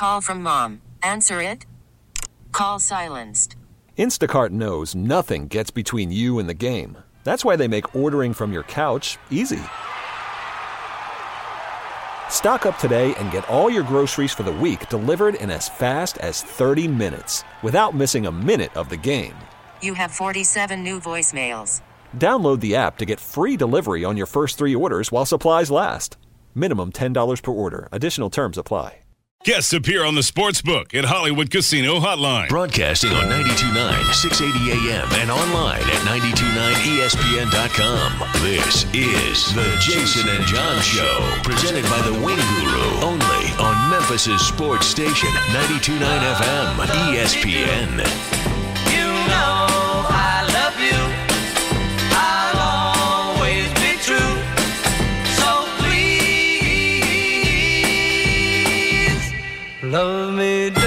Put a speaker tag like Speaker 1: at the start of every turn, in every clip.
Speaker 1: call from mom. Answer it. Call silenced.
Speaker 2: Instacart knows nothing gets between you and the game. That's why they make ordering from your couch easy. Stock up today and get all your groceries for the week delivered in as fast as 30 minutes without missing a minute of the game.
Speaker 1: You have 47 new voicemails.
Speaker 2: Download the app to get free delivery on your first 3 orders while supplies last. Minimum $10 per order. Additional terms apply.
Speaker 3: Guests appear on the Sportsbook at Hollywood Casino Hotline.
Speaker 4: Broadcasting on 92.9, 680 AM and online at 929ESPN.com. This is the Jason and John Show, presented by the Wing Guru, only on Memphis' sports station, 92.9 FM, ESPN.
Speaker 5: You know I love you. I'll always be true. So please love me do.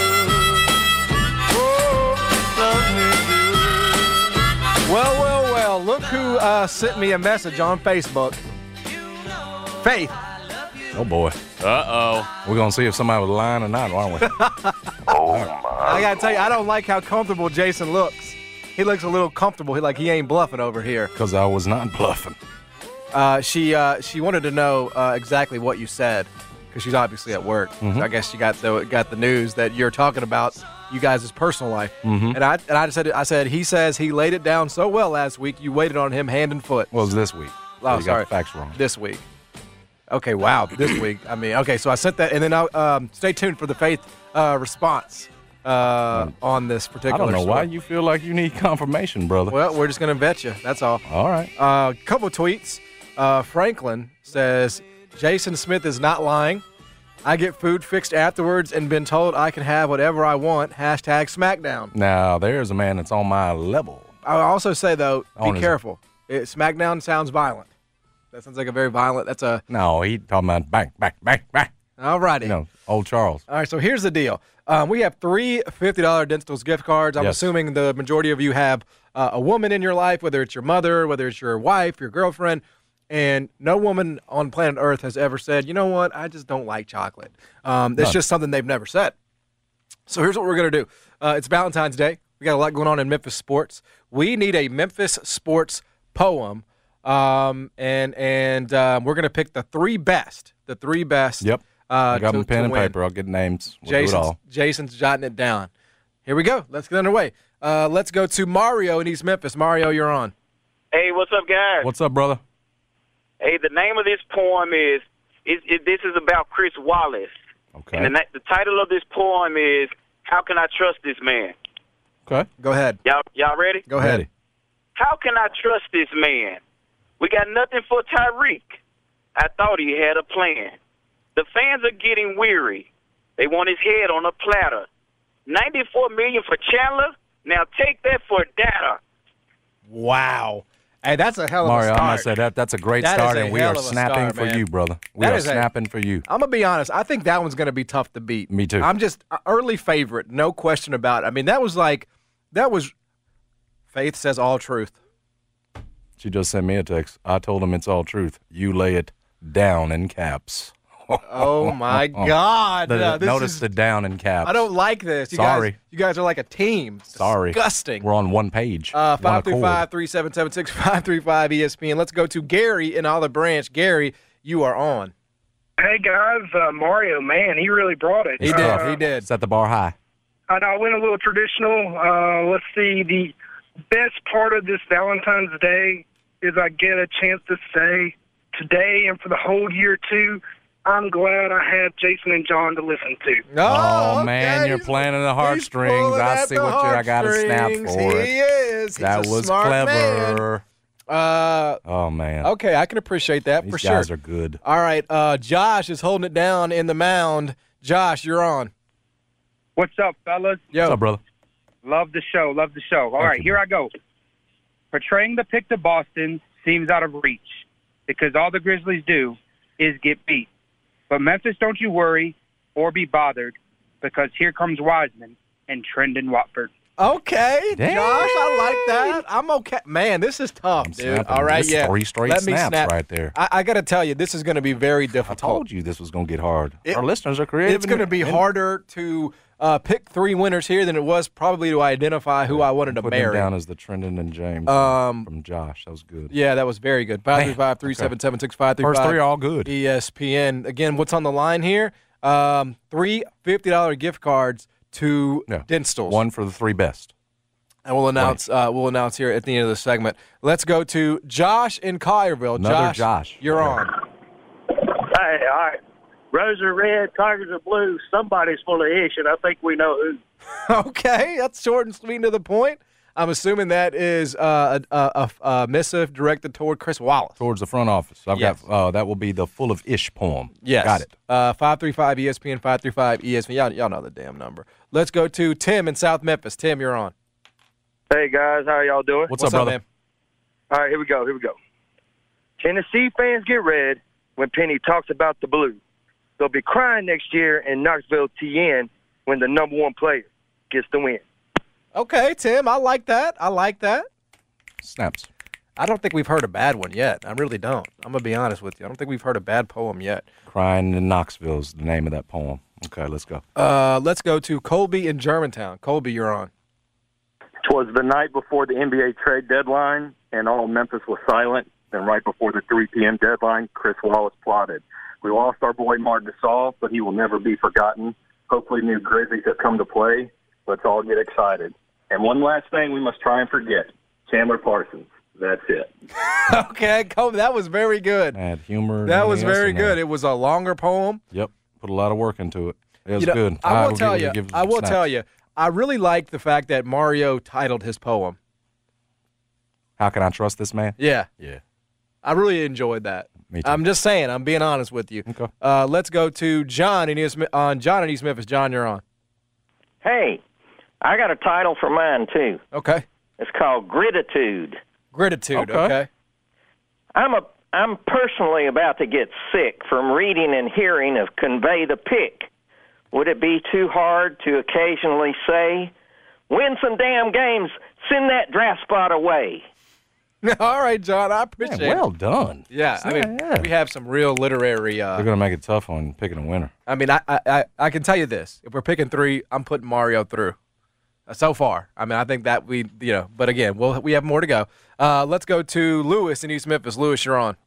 Speaker 5: Oh, love me do.
Speaker 6: Well, look who sent me a message on Facebook. Faith.
Speaker 7: Oh, boy.
Speaker 8: Uh-oh.
Speaker 7: We're going to see if somebody was lying or not, aren't we?
Speaker 6: I got to tell you, I don't like how comfortable Jason looks. He looks a little comfortable. He ain't bluffing over here.
Speaker 7: Because I was not bluffing.
Speaker 6: She wanted to know exactly what you said because she's obviously at work.
Speaker 7: Mm-hmm.
Speaker 6: So I guess she got the news that you're talking about you guys' personal life.
Speaker 7: Mm-hmm.
Speaker 6: And I said he says he laid it down so well last week. You waited on him hand and foot.
Speaker 7: Well, it was this week.
Speaker 6: Oh,
Speaker 7: you
Speaker 6: sorry.
Speaker 7: got the facts wrong.
Speaker 6: This week. Okay, wow. This week. I mean, okay. So I sent that, and then I'll stay tuned for the Faith response on this particular.
Speaker 7: I don't know
Speaker 6: story.
Speaker 7: why you feel like you need confirmation, brother.
Speaker 6: Well, we're just gonna vet you. That's all.
Speaker 7: All right.
Speaker 6: Couple of tweets. Franklin says Jason Smith is not lying. I get food fixed afterwards and been told I can have whatever I want. Hashtag SmackDown.
Speaker 7: Now, there's a man that's on my level.
Speaker 6: I'll also say, though,
Speaker 7: On
Speaker 6: be
Speaker 7: his-
Speaker 6: careful. SmackDown sounds violent. That sounds like a very violent. That's a.
Speaker 7: No, he talking about bang, bang, bang, bang.
Speaker 6: All righty.
Speaker 7: You know, old Charles.
Speaker 6: All right, so here's the deal. We have 3 $50 Dentals gift cards. I'm
Speaker 7: Yes.
Speaker 6: assuming the majority of you have a woman in your life, whether it's your mother, whether it's your wife, your girlfriend, and no woman on planet Earth has ever said, you know what, I just don't like chocolate. It's just something they've never said. So here's what we're going to do. It's Valentine's Day. We got a lot going on in Memphis sports. We need a Memphis sports poem, and we're going to pick the 3 best. The 3 best.
Speaker 7: Yep. I got my pen and
Speaker 6: win.
Speaker 7: paper. I'll get names. We'll do it all.
Speaker 6: Jason's jotting it down. Here we go. Let's get underway. Let's go to Mario in East Memphis. Mario, you're on.
Speaker 9: Hey, what's up, guys?
Speaker 7: What's up, brother?
Speaker 9: Hey, the name of this poem is this is about Chris Wallace.
Speaker 7: Okay.
Speaker 9: And the title of this poem is How Can I Trust This Man?
Speaker 7: Okay.
Speaker 6: Go ahead.
Speaker 9: Y'all ready?
Speaker 6: Go ahead.
Speaker 7: Ready.
Speaker 9: How can I trust this man? We got nothing for Tyreek. I thought he had a plan. The fans are getting weary. They want his head on a platter. $94 million for Chandler? Now take that for data.
Speaker 6: Wow. Hey, that's a hell of
Speaker 7: Mario,
Speaker 6: a start.
Speaker 7: I must say that's a great
Speaker 6: That
Speaker 7: start,
Speaker 6: is a
Speaker 7: and we
Speaker 6: hell
Speaker 7: are
Speaker 6: of a
Speaker 7: snapping
Speaker 6: start,
Speaker 7: for
Speaker 6: man.
Speaker 7: you, brother. We
Speaker 6: That
Speaker 7: are
Speaker 6: is a-
Speaker 7: snapping for you.
Speaker 6: I'm going to be honest. I think that one's going to be tough to beat.
Speaker 7: Me too.
Speaker 6: I'm just early favorite, no question about it. I mean, that was Faith says all truth.
Speaker 7: She just sent me a text. I told him it's all truth. You lay it down in caps.
Speaker 6: Oh, my God.
Speaker 7: Notice the down in caps.
Speaker 6: I don't like this.
Speaker 7: Sorry.
Speaker 6: You guys are like a team. It's
Speaker 7: Sorry.
Speaker 6: disgusting.
Speaker 7: We're on one page. One accord.
Speaker 6: 535-3776-535 ESPN. Let's go to Gary in Olive Branch. Gary, you are on.
Speaker 10: Hey, guys. Mario, man, he really brought it.
Speaker 6: He did. He did.
Speaker 7: Set the bar high.
Speaker 10: I know I went a little traditional. Let's see. The best part of this Valentine's Day is I get a chance to say today and for the whole year, too, I'm glad I had Jason and John to listen to.
Speaker 7: Oh, man, you're playing in the heartstrings. I see what I got to snap for it.
Speaker 6: He is.
Speaker 7: That
Speaker 6: He's a
Speaker 7: was
Speaker 6: smart
Speaker 7: clever.
Speaker 6: Man.
Speaker 7: Oh, man.
Speaker 6: Okay, I can appreciate that
Speaker 7: These
Speaker 6: for sure.
Speaker 7: guys are good.
Speaker 6: All right, Josh is holding it down in the mound. Josh, you're on.
Speaker 10: What's up, fellas?
Speaker 6: Yo.
Speaker 7: What's up, brother?
Speaker 10: Love the show. Love the show. All right, here I go. Portraying the pick to Boston seems out of reach because all the Grizzlies do is get beat. But Memphis, don't you worry or be bothered because here comes Wiseman and Trendon Watford.
Speaker 6: Okay,
Speaker 7: Damn.
Speaker 6: Josh, I like that. I'm okay. Man, this is tough, dude.
Speaker 7: Snapping.
Speaker 6: All right,
Speaker 7: This
Speaker 6: yeah.
Speaker 7: 3 straight
Speaker 6: Let me
Speaker 7: snaps
Speaker 6: snap.
Speaker 7: right there.
Speaker 6: I got to tell you, this is going to be very
Speaker 7: I
Speaker 6: difficult.
Speaker 7: told you this was going to get hard. Our listeners are creative.
Speaker 6: It's going to be harder to pick 3 winners here than it was probably to identify who I wanted to
Speaker 7: Put them
Speaker 6: marry.
Speaker 7: down as the Trendon and James from Josh. That was good.
Speaker 6: Yeah, that was very good. 535-377-6535.
Speaker 7: First 3 are all good.
Speaker 6: ESPN. Again, what's on the line here? 3 $50 gift cards to Dinstall's.
Speaker 7: 1 for the 3 best.
Speaker 6: And we'll announce here at the end of the segment. Let's go to Josh in Collierville.
Speaker 7: Another Josh.
Speaker 6: You're on.
Speaker 8: Hey, all right. Roses are red, tigers are blue. Somebody's full of ish, and I think we know who.
Speaker 6: Okay, that's short and sweet and to the point. I'm assuming that is a missive directed toward Chris Wallace.
Speaker 7: Towards the front office. I've got that will be the Full of Ish poem.
Speaker 6: Yes.
Speaker 7: Got it.
Speaker 6: 535-ESPN, 535-ESPN. Y'all know the damn number. Let's go to Tim in South Memphis. Tim, you're on.
Speaker 8: Hey, guys, how y'all doing?
Speaker 7: What's up, brother?
Speaker 6: man?
Speaker 8: All right, here we go. Tennessee fans get red when Penny talks about the blue. They'll be crying next year in Knoxville, TN, when the number 1 player gets the win.
Speaker 6: Okay, Tim, I like that.
Speaker 7: Snaps.
Speaker 6: I don't think we've heard a bad one yet. I really don't. I'm going to be honest with you. I don't think we've heard a bad poem yet.
Speaker 7: Crying in Knoxville is the name of that poem. Okay, let's go.
Speaker 6: Let's go to Colby in Germantown. Colby, you're on.
Speaker 11: Twas the night before the NBA trade deadline, and all Memphis was silent. Then right before the 3 p.m. deadline, Chris Wallace plotted. We lost our boy Mark Gasol, but he will never be forgotten. Hopefully new Grizzlies have come to play. Let's all get excited. And one last thing we must try and forget, Chandler Parsons. That's it.
Speaker 6: Okay, Colby, that was very good.
Speaker 7: Add humor.
Speaker 6: That was very good. It was a longer poem.
Speaker 7: Yep. Put a lot of work into it. It was good.
Speaker 6: I will tell you, I really like the fact that Mario titled his poem.
Speaker 7: How can I trust this man?
Speaker 6: Yeah.
Speaker 7: Yeah.
Speaker 6: I really enjoyed that.
Speaker 7: Me too.
Speaker 6: I'm just saying. I'm being honest with you.
Speaker 7: Okay.
Speaker 6: Let's go to John in East Memphis. John, you're on.
Speaker 12: Hey, I got a title for mine, too.
Speaker 6: Okay.
Speaker 12: It's called Gratitude.
Speaker 6: Gratitude, okay.
Speaker 12: I'm personally about to get sick from reading and hearing of Convey the Pick. Would it be too hard to occasionally say, win some damn games, send that draft spot away?
Speaker 6: All right, John, I appreciate it.
Speaker 7: Well done.
Speaker 6: Yeah, I mean, we have some real literary.
Speaker 7: They're going to make it tough on picking a winner.
Speaker 6: I mean, I can tell you this. If we're picking 3, I'm putting Mario through. So far. I mean, I think that but again, we have more to go. Let's go to Lewis in East Memphis. Lewis, you're on.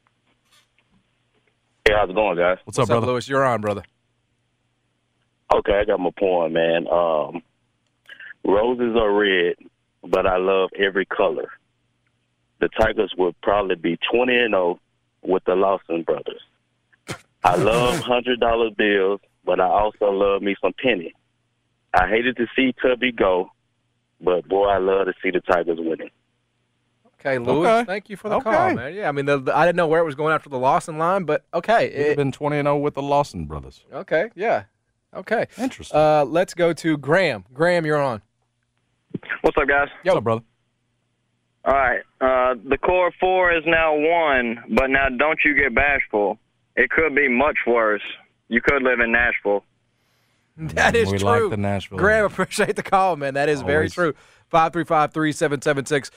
Speaker 13: Hey, how's it going, guys?
Speaker 7: What's up, brother?
Speaker 6: Lewis? You're on, brother.
Speaker 13: Okay, I got my point, man. Roses are red, but I love every color. The Tigers would probably be 20-0 with the Lawson brothers. I love $100 bills, but I also love me some penny. I hated to see Tubby go, but boy, I love to see the Tigers winning.
Speaker 6: Okay, Lewis, thank you for the call, man. Yeah, I mean, I didn't know where it was going after the Lawson line, but okay.
Speaker 7: It's been 20-0 with the Lawson brothers.
Speaker 6: Okay, yeah. Okay.
Speaker 7: Interesting.
Speaker 6: Let's go to Graham. Graham, you're on.
Speaker 14: What's up, guys?
Speaker 7: What's up, brother?
Speaker 14: All right. The core 4 is now 1, but now don't you get bashful. It could be much worse. You could live in Nashville.
Speaker 6: That is
Speaker 7: we
Speaker 6: true.
Speaker 7: like the Nashville.
Speaker 6: Graham, appreciate the call, man. That is very true. 535-3776,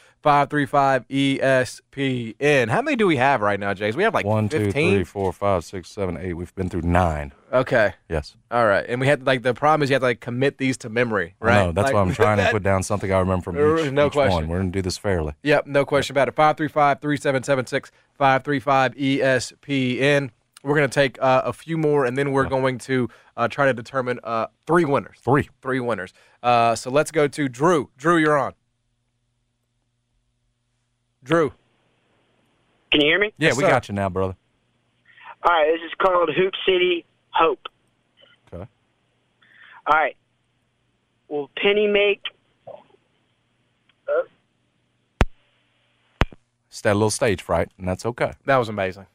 Speaker 6: 535-ESPN. How many do we have right now, Jace? We have like
Speaker 7: 1, 2,
Speaker 6: 15?
Speaker 7: 3, 4, 5, 6, 7, 8. We've been through 9.
Speaker 6: Okay.
Speaker 7: Yes.
Speaker 6: All right. And we had the problem is you have to commit these to memory, right?
Speaker 7: No, that's why I'm trying to put down something I remember from each
Speaker 6: question.
Speaker 7: one. We're going to do this fairly.
Speaker 6: Yep, no question about it. 535-3776, 535-ESPN. We're going to take a few more, and then we're going to try to determine 3 winners. 3 winners. So let's go to Drew. Drew, you're on. Drew.
Speaker 15: Can you hear me?
Speaker 7: Yeah, we got you now, brother.
Speaker 15: All right, this is called Hoop City Hope.
Speaker 7: Okay.
Speaker 15: All right. Will Penny make...
Speaker 7: It's that little stage fright, and that's okay.
Speaker 6: That was amazing.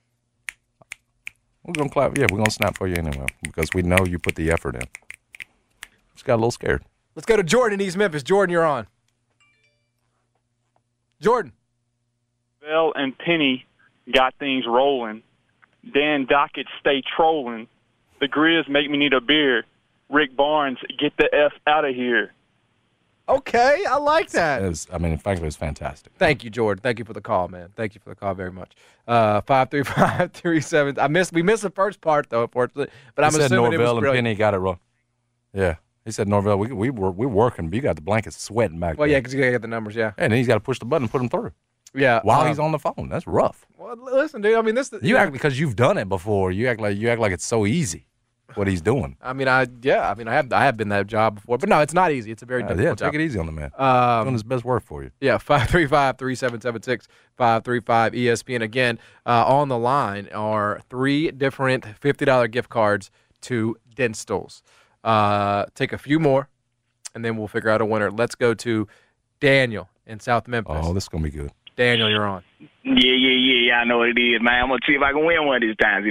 Speaker 7: We're going to clap. Yeah, we're going to snap for you anyway because we know you put the effort in. Just got a little scared.
Speaker 6: Let's go to Jordan in East Memphis. Jordan, you're on. Jordan.
Speaker 16: Bell and Penny got things rolling. Dan Dockett stay trolling. The Grizz make me need a beer. Rick Barnes, get the F out of here.
Speaker 6: Okay, I like that.
Speaker 7: In fact, it was fantastic.
Speaker 6: Thank you, Jordan. Thank you for the call, man. Thank you for the call very much. 535-37. We missed the first part though, unfortunately. But I'm
Speaker 7: said
Speaker 6: assuming it was
Speaker 7: Norvell and
Speaker 6: brilliant.
Speaker 7: Penny got it wrong. Yeah, he said Norvell. We're working, but you got the blankets sweating back
Speaker 6: Well,
Speaker 7: there.
Speaker 6: yeah, because you gotta get the numbers. Yeah.
Speaker 7: And then he's got to push the button and put them through.
Speaker 6: Yeah.
Speaker 7: While he's on the phone, that's rough.
Speaker 6: Well, listen, dude. I mean, this.
Speaker 7: You act because you've done it before. You act like it's so easy. What he's doing.
Speaker 6: I have been that job before, but no, it's not easy. It's a very difficult job.
Speaker 7: Take it easy on the man. Doing his best work for you.
Speaker 6: Yeah, 535-3776, 535-ESPN. Again, on the line are 3 different $50 gift cards to Denstals. Take a few more, and then we'll figure out a winner. Let's go to Daniel in South Memphis.
Speaker 7: Oh, this is going to be good.
Speaker 6: Daniel, you're on.
Speaker 17: Yeah, I know what it is, man. I'm going to see if I can win one this time.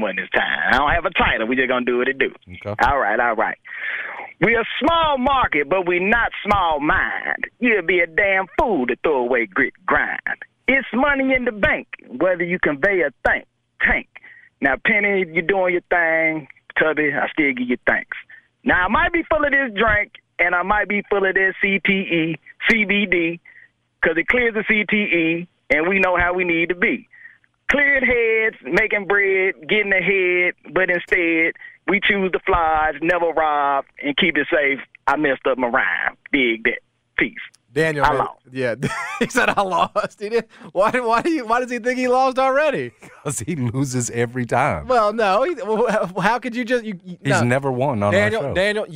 Speaker 17: I don't have a title. We just going to do what it do.
Speaker 7: Okay.
Speaker 17: All right. We're a small market, but we're not small mind. You'd be a damn fool to throw away grit grind. It's money in the bank, whether you convey a tank. Now, Penny, you're doing your thing. Tubby, I still give you thanks. Now, I might be full of this drink, and I might be full of this CTE, CBD, because it clears the CTE, and we know how we need to be. Cleared heads, making bread, getting ahead, but instead, we choose the flies, never rob, and keep it safe. I messed up my rhyme. Dig that. Peace.
Speaker 6: Daniel,
Speaker 17: I lost.
Speaker 6: Yeah, he said I lost. He did. Why does he think he lost already?
Speaker 7: Because he loses every time.
Speaker 6: Well, no. How could you just?
Speaker 7: He's never won on our show.
Speaker 6: Daniel,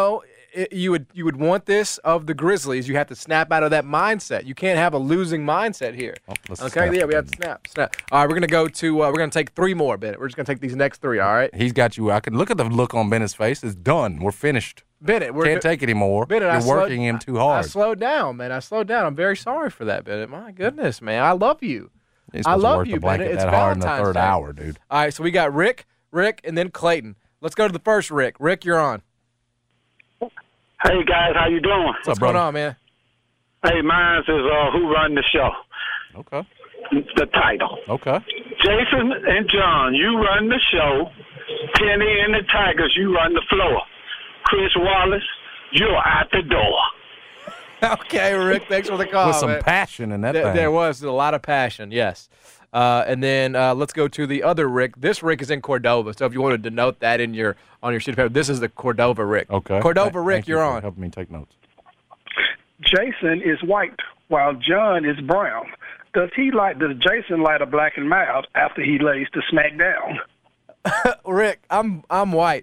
Speaker 6: you would want this of the Grizzlies. You have to snap out of that mindset. You can't have a losing mindset here. Okay, yeah, we have to snap. All right, we're gonna take 3 more, Bennett. We're just gonna take these next 3. All right.
Speaker 7: He's got you. I can look at the look on Bennett's face. It's done. We're finished.
Speaker 6: Bennett,
Speaker 7: can't take anymore.
Speaker 6: Bennett,
Speaker 7: you're working him too hard.
Speaker 6: I slowed down, man. I'm very sorry for that, Bennett. My goodness, man. I love you. I love you, Bennett. It's
Speaker 7: that hard in the
Speaker 6: Valentine's
Speaker 7: third
Speaker 6: Day.
Speaker 7: hour, dude.
Speaker 6: All right, so we got Rick, and then Clayton. Let's go to the first Rick. Rick, you're on.
Speaker 18: Hey guys, how you doing?
Speaker 6: What's going on, man?
Speaker 18: Hey, mine is Who Run the Show.
Speaker 7: Okay.
Speaker 18: The title.
Speaker 7: Okay.
Speaker 18: Jason and John, you run the show. Penny and the Tigers, you run the floor. Chris Wallace, you're out the door.
Speaker 6: Okay, Rick, thanks for the call.
Speaker 7: With some
Speaker 6: man.
Speaker 7: passion in that thing.
Speaker 6: There was a lot of passion, yes. And then let's go to the other Rick. This Rick is in Cordova, so if you want to denote that on your sheet of paper, this is the Cordova Rick.
Speaker 7: Okay.
Speaker 6: Cordova Rick,
Speaker 7: Thank you
Speaker 6: you're
Speaker 7: for
Speaker 6: on.
Speaker 7: helping me take notes.
Speaker 10: Jason is white, while John is brown. Does Jason light a black and mild after he lays the smack down?
Speaker 6: Rick, I'm white.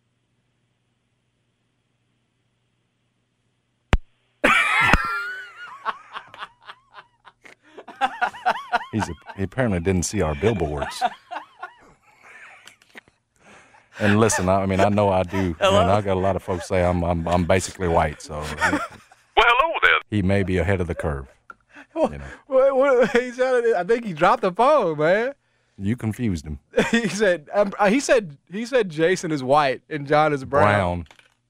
Speaker 7: He apparently didn't see our billboards. And listen, I know I do. I got a lot of folks say I'm basically white, so. Well,
Speaker 3: hello there.
Speaker 7: He may be ahead of the curve.
Speaker 6: What I think he dropped the phone, man.
Speaker 7: You confused him.
Speaker 6: He said Jason is white and John is brown.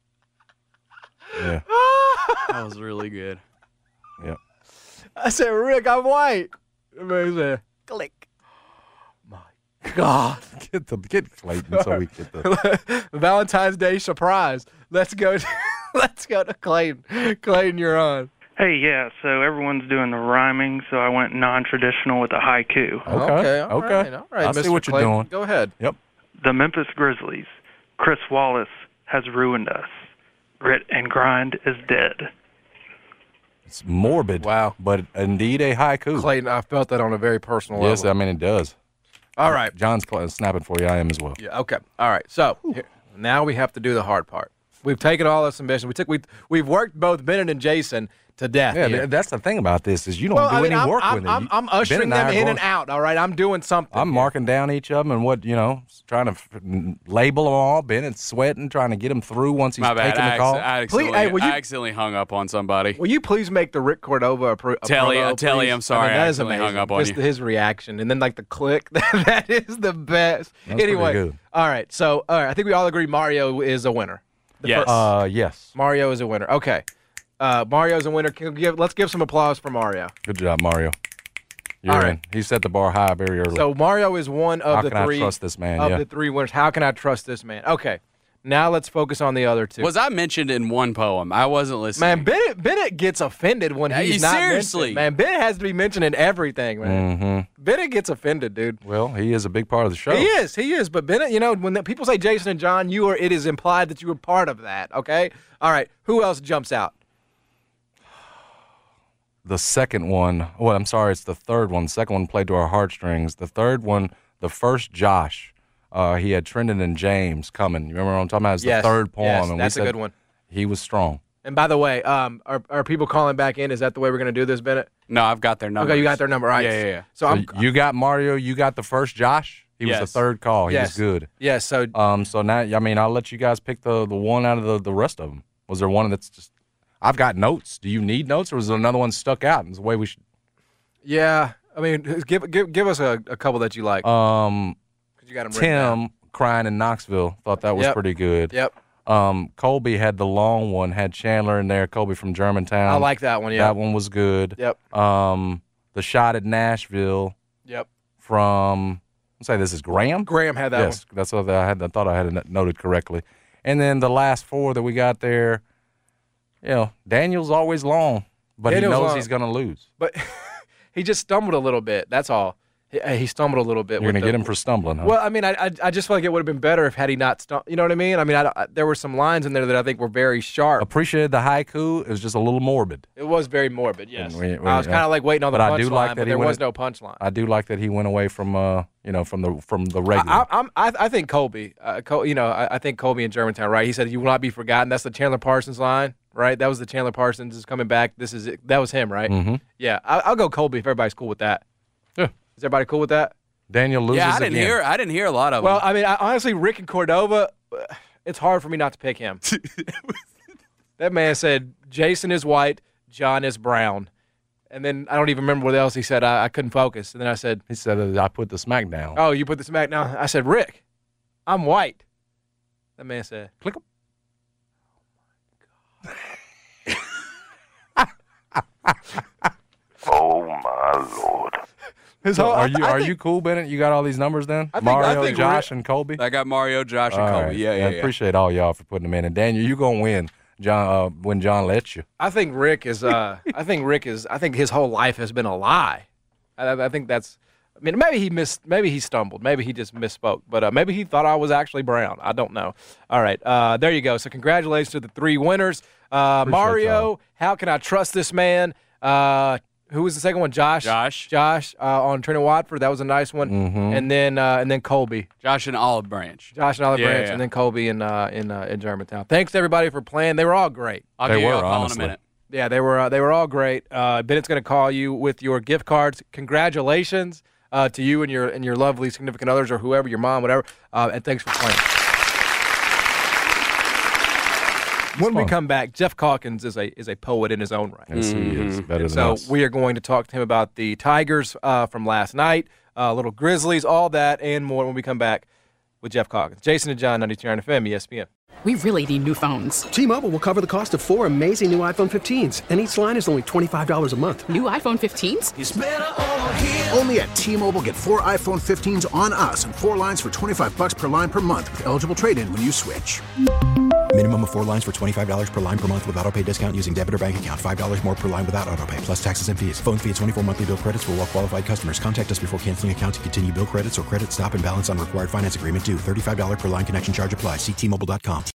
Speaker 7: Yeah.
Speaker 19: That was really good.
Speaker 7: Yep.
Speaker 6: I said, Rick, I'm white. He said, click. My God.
Speaker 7: Get Clayton so we get the
Speaker 6: Valentine's Day surprise. Let's go to Clayton. Clayton, you're on.
Speaker 20: Hey, yeah, so everyone's doing the rhyming, so I went non-traditional with a haiku.
Speaker 6: Okay. All right,
Speaker 7: I see
Speaker 6: Mr.
Speaker 7: what you're
Speaker 6: Clayton.
Speaker 7: doing.
Speaker 6: Go ahead.
Speaker 7: Yep.
Speaker 20: The Memphis Grizzlies. Chris Wallace has ruined us. Grit and grind is dead.
Speaker 7: It's morbid. Wow. But indeed a haiku.
Speaker 6: Clayton, I felt that on a very personal
Speaker 7: Yes,
Speaker 6: level.
Speaker 7: it does.
Speaker 6: All right.
Speaker 7: John's snapping for you. I am as well.
Speaker 6: Yeah. Okay. All right. So now we have to do the hard part. We've taken all the submission. We've worked both Bennett and Jason to death.
Speaker 7: Yeah,
Speaker 6: here.
Speaker 7: that's the thing about this is you don't do any work with it.
Speaker 6: I'm ushering them in and out. All right, I'm doing something.
Speaker 7: I'm marking down each of them and trying to label them all. Bennett's sweating, trying to get them through once he's
Speaker 19: My bad.
Speaker 7: taking the call.
Speaker 19: I accidentally hung up on somebody.
Speaker 6: Will you please make the Rick Cordova
Speaker 19: Telly,
Speaker 6: please?
Speaker 19: I'm sorry.
Speaker 6: that
Speaker 19: I
Speaker 6: is
Speaker 19: accidentally
Speaker 6: amazing.
Speaker 19: hung up on
Speaker 6: Just
Speaker 19: you.
Speaker 6: his reaction, and then the click. That is the best.
Speaker 7: That's
Speaker 6: anyway,
Speaker 7: pretty good.
Speaker 6: all right. So, I think we all agree Mario is a winner.
Speaker 19: Yes.
Speaker 7: Yes.
Speaker 6: Mario is a winner. Okay. Mario's a winner. Let's give some applause for Mario.
Speaker 7: Good job, Mario. You're
Speaker 6: All
Speaker 7: in.
Speaker 6: right.
Speaker 7: He set the bar high very early.
Speaker 6: So Mario is one of
Speaker 7: How
Speaker 6: the
Speaker 7: can I
Speaker 6: three.
Speaker 7: trust this man?
Speaker 6: Of
Speaker 7: Yeah.
Speaker 6: the 3 winners. How can I trust this man? Okay. Now let's focus on the other two.
Speaker 19: Was I mentioned in one poem? I wasn't listening.
Speaker 6: Man, Bennett gets offended when he's not
Speaker 19: seriously.
Speaker 6: mentioned. Man, Bennett has to be mentioned in everything, man.
Speaker 7: Mm-hmm.
Speaker 6: Bennett gets offended, dude.
Speaker 7: Well, he is a big part of the show.
Speaker 6: He is. But Bennett, when people say Jason and John, it is implied that you were part of that, okay? All right, who else jumps out?
Speaker 7: The second one, it's the third one. The second one played to our heartstrings. The third one, the first Josh, he had Trendon and James coming. You remember what I'm talking about? It's the third poem.
Speaker 6: Yes,
Speaker 7: and
Speaker 6: that's a good one.
Speaker 7: He was strong.
Speaker 6: And by the way, are people calling back in? Is that the way we're going to do this, Bennett?
Speaker 19: No, I've got their number.
Speaker 6: Okay, you got their number. All right.
Speaker 19: Yeah.
Speaker 6: So
Speaker 7: you got Mario, you got the first Josh? He was the third call. He was good.
Speaker 6: Yes, so
Speaker 7: now, I'll let you guys pick the one out of the rest of them. Was there one that's just – I've got notes. Do you need notes, or was there another one stuck out? It's the way we should –
Speaker 6: Yeah. I mean, give us a couple that you like. 'Cause you got them written down.
Speaker 7: Tim crying in Knoxville. Thought that was pretty good.
Speaker 6: Yep.
Speaker 7: Colby had the long one, had Chandler in there, Colby from Germantown.
Speaker 6: I like that one, yeah.
Speaker 7: That one was good.
Speaker 6: Yep.
Speaker 7: The shot at Nashville.
Speaker 6: Yep.
Speaker 7: From, let's say this is Graham?
Speaker 6: Graham had that one.
Speaker 7: Yes, that's what I thought I had it noted correctly. And then the last four that we got there, Daniel's always long, but he knows he's going to lose.
Speaker 6: But he just stumbled a little bit. That's all. He stumbled a little bit.
Speaker 7: You're going to get him for stumbling, huh?
Speaker 6: Well, I mean, I just feel like it would have been better had he not stumbled. You know what I mean? I mean, there were some lines in there that I think were very sharp.
Speaker 7: Appreciated the haiku. It was just a little morbid.
Speaker 6: It was very morbid, yes. I was kind of like waiting on the punchline, but there was no punchline.
Speaker 7: I do like that he went away from the regular.
Speaker 6: I think Colby. I think Colby in Germantown, right? He said, "You will not be forgotten." That's the Chandler Parsons line, right? That was the Chandler Parsons is coming back. This is it. That was him, right?
Speaker 7: Mm-hmm.
Speaker 6: Yeah, I'll go Colby if everybody's cool with that.
Speaker 7: Yeah.
Speaker 6: Is everybody cool with that?
Speaker 7: Daniel loses
Speaker 19: I didn't hear a lot of them.
Speaker 6: Well, I mean, honestly, Rick and Cordova, it's hard for me not to pick him. That man said, Jason is white, John is brown. And then I don't even remember what else he said. I couldn't focus. And then
Speaker 7: he said, I put the smack down.
Speaker 6: Oh, you put the smack down? I said, Rick, I'm white. That man said,
Speaker 7: click him.
Speaker 18: Oh, my Lord.
Speaker 7: Are you cool, Bennett? You got all these numbers then? Mario, Josh, and Colby?
Speaker 19: I got Mario, Josh, and Colby.
Speaker 7: Right.
Speaker 19: Yeah.
Speaker 7: I appreciate all y'all for putting them in. And Daniel, you're going to win. John, when John lets you.
Speaker 6: I think Rick is. I think his whole life has been a lie. I think that's. I mean, maybe he stumbled. Maybe he just misspoke. But maybe he thought I was actually brown. I don't know. All right, there you go. So congratulations to the three winners. Mario,
Speaker 7: y'all.
Speaker 6: How can I trust this man? Who was the second one? Josh. Josh on Trent Watford. That was a nice one.
Speaker 7: Mm-hmm.
Speaker 6: And then Colby.
Speaker 19: Josh and Olive Branch.
Speaker 6: Branch, and then Colby in Germantown. Thanks to everybody for playing. They were all great.
Speaker 19: I'll give you a call in a minute.
Speaker 6: Yeah, they were all great. Bennett's going to call you with your gift cards. Congratulations to you and your lovely significant others or whoever, your mom, whatever. And thanks for playing. When we come back, Jeff Calkins is a poet in his own right.
Speaker 7: Yes, he is. Better than
Speaker 6: us. So we are going to talk to him about the Tigers from last night, little Grizzlies, all that, and more when we come back with Jeff Calkins. Jason and John, 92.9 FM, ESPN.
Speaker 21: We really need new phones.
Speaker 22: T-Mobile will cover the cost of 4 amazing new iPhone 15s, and each line is only $25 a month.
Speaker 21: New iPhone 15s?
Speaker 22: It's better over here.
Speaker 23: Only at T-Mobile, get 4 iPhone 15s on us and 4 lines for $25 per line per month with eligible trade-in when you switch.
Speaker 24: Minimum of 4 lines for $25 per line per month with autopay discount using debit or bank account. $5 more per line without autopay, plus taxes and fees. Phone fee at 24 monthly bill credits for well-qualified customers. Contact us before canceling account to continue bill credits or credit stop and balance on required finance agreement due. $35 per line connection charge applies. See T-Mobile.com.